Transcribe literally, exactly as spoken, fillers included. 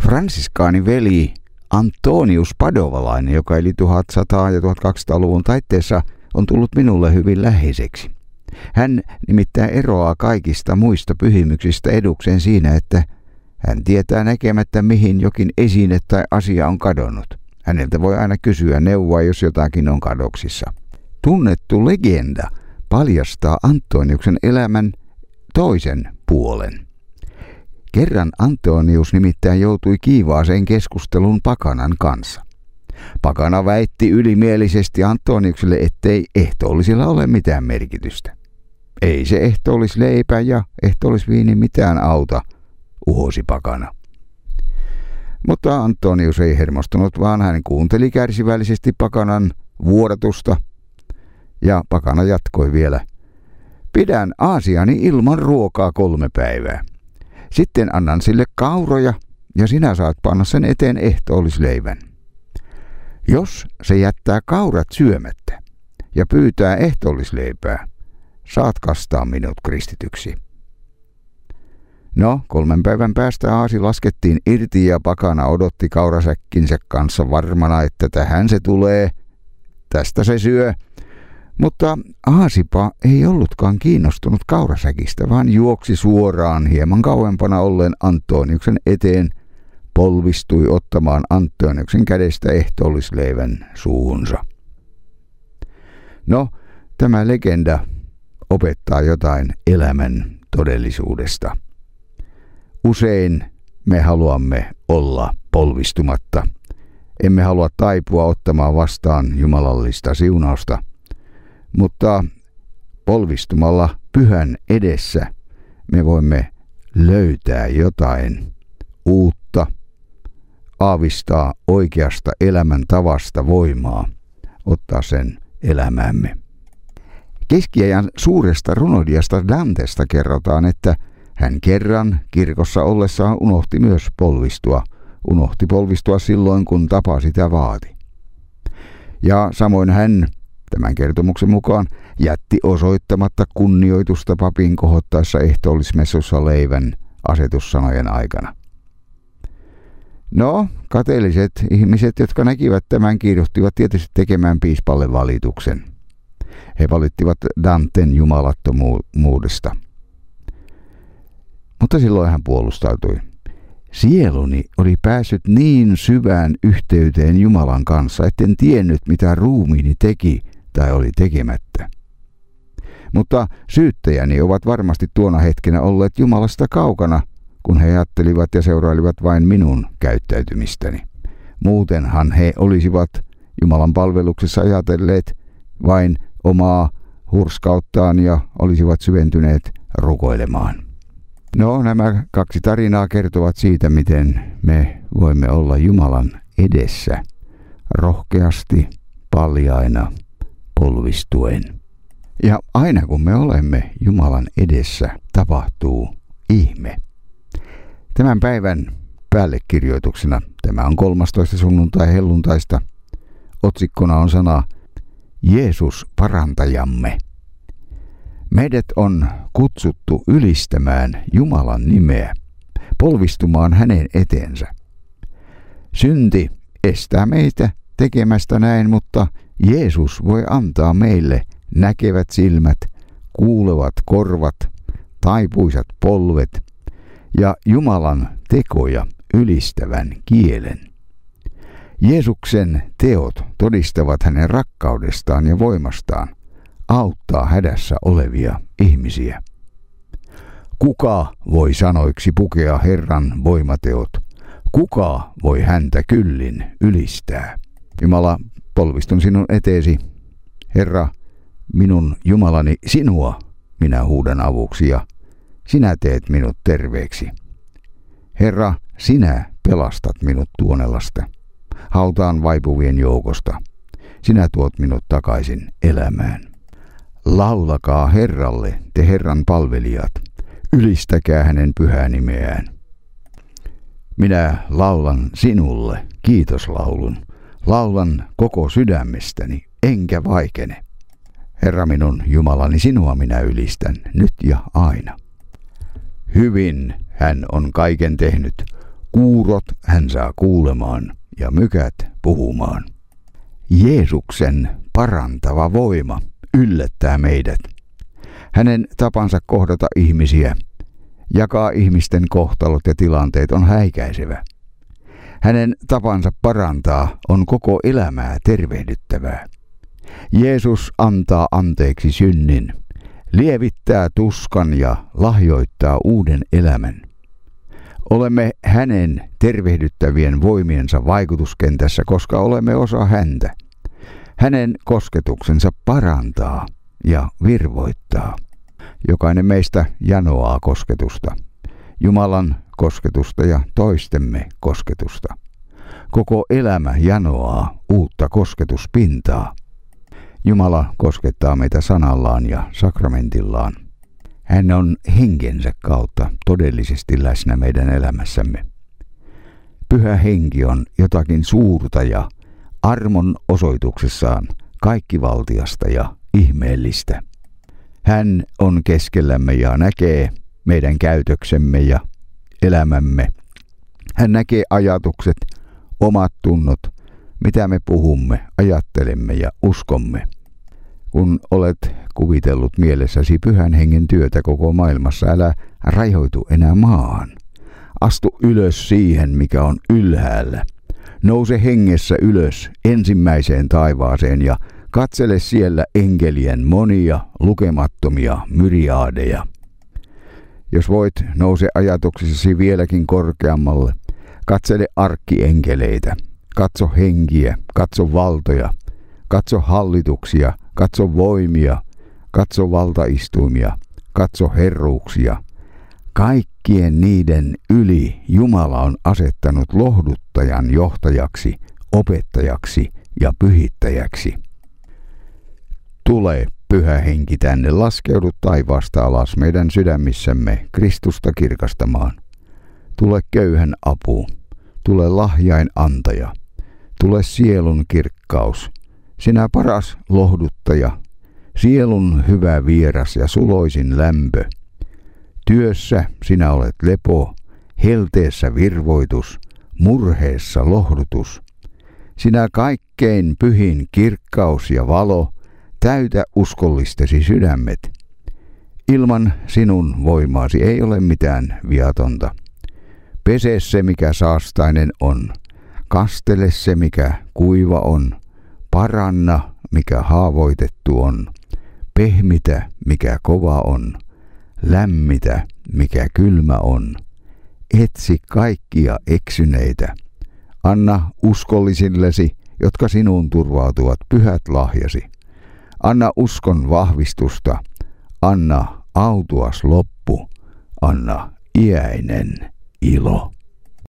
Fransiskaani veli Antonius Padovalainen, joka eli tuhatsata- ja tuhatkaksisataaluvun taitteessa, on tullut minulle hyvin läheiseksi. Hän nimittäin eroaa kaikista muista pyhimyksistä edukseen siinä, että hän tietää näkemättä, mihin jokin esine tai asia on kadonnut. Häneltä voi aina kysyä neuvoa, jos jotakin on kadoksissa. Tunnettu legenda paljastaa Antoniuksen elämän toisen puolen. Kerran Antonius nimittäin joutui kiivaaseen keskusteluun pakanan kanssa. Pakana väitti ylimielisesti Antoniukselle, ettei ehtoollisilla ole mitään merkitystä. Ei se ehtoollisleipä ja ehtoollisviini mitään auta, uhosi pakana. Mutta Antonius ei hermostunut, vaan hän kuunteli kärsivällisesti pakanan vuodatusta. Ja pakana jatkoi vielä. Pidän aasiani ilman ruokaa kolme päivää. Sitten annan sille kauroja ja sinä saat panna sen eteen ehtoollisleivän. Jos se jättää kaurat syömättä ja pyytää ehtoollisleipää, saat kastaa minut kristityksi. No, kolmen päivän päästä aasi laskettiin irti ja pakana odotti kaurasäkkinsä kanssa varmana, että tähän se tulee, tästä se syö. Mutta aasipa ei ollutkaan kiinnostunut kaurasäkistä, vaan juoksi suoraan hieman kauempana ollen Antoniuksen eteen, polvistui ottamaan Antoniuksen kädestä ehtoollisleivän suuhunsa. No, tämä legenda opettaa jotain elämän todellisuudesta. Usein me haluamme olla polvistumatta. Emme halua taipua ottamaan vastaan jumalallista siunausta. Mutta polvistumalla pyhän edessä me voimme löytää jotain uutta, aavistaa oikeasta elämäntavasta voimaa, ottaa sen elämäämme. Keskiajan suuresta runodiasta Dantesta kerrotaan, että hän kerran kirkossa ollessaan unohti myös polvistua. Unohti polvistua silloin, kun tapa sitä vaati. Ja samoin hän, tämän kertomuksen mukaan, jätti osoittamatta kunnioitusta papin kohottaessa ehtoollismessussa leivän asetussanojen aikana. No, kateelliset ihmiset, jotka näkivät tämän, kiiruhtivat tietysti tekemään piispalle valituksen. He valittivat Danten jumalattomuudesta. Mutta silloin hän puolustautui. Sieluni oli päässyt niin syvään yhteyteen Jumalan kanssa, etten tiennyt, mitä ruumiini teki tai oli tekemättä. Mutta syyttäjäni ovat varmasti tuona hetkenä olleet Jumalasta kaukana, kun he ajattelivat ja seurailivat vain minun käyttäytymistäni. Muutenhan he olisivat Jumalan palveluksessa ajatelleet vain omaa hurskauttaan ja olisivat syventyneet rukoilemaan. No, nämä kaksi tarinaa kertovat siitä, miten me voimme olla Jumalan edessä rohkeasti, paljaina, polvistuen. Ja aina kun me olemme Jumalan edessä, tapahtuu ihme. Tämän päivän päällekirjoituksena, tämä on kolmastoista sunnuntai helluntaista, otsikkona on sana Jeesus parantajamme. Meidät on kutsuttu ylistämään Jumalan nimeä, polvistumaan hänen eteensä. Synti estää meitä tekemästä näin, mutta Jeesus voi antaa meille näkevät silmät, kuulevat korvat, taipuisat polvet ja Jumalan tekoja ylistävän kielen. Jeesuksen teot todistavat hänen rakkaudestaan ja voimastaan auttaa hädässä olevia ihmisiä. Kuka voi sanoiksi pukea Herran voimateot? Kuka voi häntä kyllin ylistää? Jumala, polvistun sinun eteesi. Herra, minun Jumalani, sinua minä huudan avuksi ja sinä teet minut terveeksi. Herra, sinä pelastat minut tuonelasta, hautaan vaipuvien joukosta. Sinä tuot minut takaisin elämään. Laulakaa Herralle, te Herran palvelijat, ylistäkää hänen pyhää nimeään. Minä laulan sinulle kiitoslaulun, laulan koko sydämestäni, enkä vaikene. Herra minun Jumalani, sinua minä ylistän, nyt ja aina. Hyvin hän on kaiken tehnyt, kuurot hän saa kuulemaan ja mykät puhumaan. Jeesuksen parantava voima yllättää meidät. Hänen tapansa kohdata ihmisiä, jakaa ihmisten kohtalot ja tilanteet on häikäisevä. Hänen tapansa parantaa on koko elämää tervehdyttävää. Jeesus antaa anteeksi synnin, lievittää tuskan ja lahjoittaa uuden elämän. Olemme hänen tervehdyttävien voimiensa vaikutuskentässä, koska olemme osa häntä. Hänen kosketuksensa parantaa ja virvoittaa. Jokainen meistä janoaa kosketusta. Jumalan kosketusta ja toistemme kosketusta. Koko elämä janoaa uutta kosketuspintaa. Jumala koskettaa meitä sanallaan ja sakramentillaan. Hän on henkensä kautta todellisesti läsnä meidän elämässämme. Pyhä henki on jotakin suurta ja armon osoituksessaan kaikkivaltiasta ja ihmeellistä. Hän on keskellämme ja näkee meidän käytöksemme ja elämämme. Hän näkee ajatukset, omat tunnot, mitä me puhumme, ajattelemme ja uskomme. Kun olet kuvitellut mielessäsi pyhän hengen työtä koko maailmassa, älä rajoitu enää maahan. Astu ylös siihen, mikä on ylhäällä. Nouse hengessä ylös ensimmäiseen taivaaseen ja katsele siellä enkelien monia lukemattomia myriaadeja. Jos voit, nouse ajatuksissasi vieläkin korkeammalle. Katsele arkkienkeleitä. Katso henkiä, katso valtoja, katso hallituksia, katso voimia, katso valtaistuimia, katso herruuksia. Kaikkien niiden yli Jumala on asettanut lohduttajan johtajaksi, opettajaksi ja pyhittäjäksi. Tule, Pyhä Henki, tänne, laskeudu taivaasta alas meidän sydämissämme Kristusta kirkastamaan. Tule köyhän apu, tule lahjain antaja, tule sielun kirkkaus, sinä paras lohduttaja, sielun hyvä vieras ja suloisin lämpö. Työssä sinä olet lepo, helteessä virvoitus, murheessa lohdutus. Sinä kaikkein pyhin kirkkaus ja valo, täytä uskollistesi sydämet. Ilman sinun voimaasi ei ole mitään viatonta. Pese se, mikä saastainen on. Kastele se, mikä kuiva on. Paranna, mikä haavoitettu on. Pehmitä, mikä kova on. Lämmitä, mikä kylmä on. Etsi kaikkia eksyneitä. Anna uskollisillesi, jotka sinuun turvautuvat, pyhät lahjasi. Anna uskon vahvistusta. Anna autuas loppu. Anna iäinen ilo.